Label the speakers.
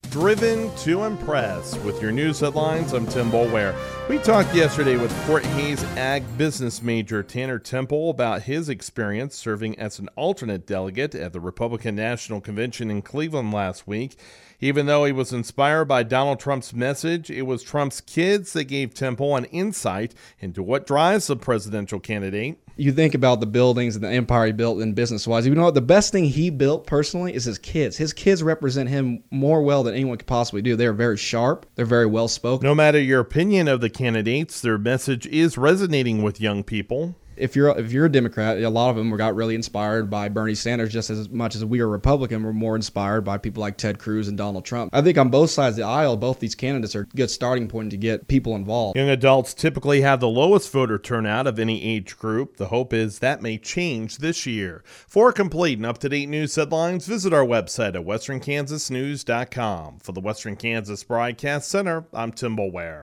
Speaker 1: Driven to impress. With your news headlines, I'm Tim Boulware. We talked yesterday with Fort Hays Ag business major Tanner Temple about his experience serving as an alternate delegate at the Republican National Convention in Cleveland last week. Even though he was inspired by Donald Trump's message, it was Trump's kids that gave Temple an insight into what drives a presidential candidate.
Speaker 2: You think about the buildings and the empire he built and business-wise. You know what? The best thing he built personally is his kids. His kids represent him more well than anyone could possibly do. They're very sharp. They're very well-spoken.
Speaker 1: No matter your opinion of the candidates, their message is resonating with young people.
Speaker 2: If you're a Democrat, a lot of them got really inspired by Bernie Sanders just as much as we are Republican. We're more inspired by people like Ted Cruz and Donald Trump. I think on both sides of the aisle, both these candidates are a good starting point to get people involved.
Speaker 1: Young adults typically have the lowest voter turnout of any age group. The hope is that may change this year. For complete and up-to-date news headlines, visit our website at westernkansasnews.com. For the Western Kansas Broadcast Center, I'm Tim Boulware.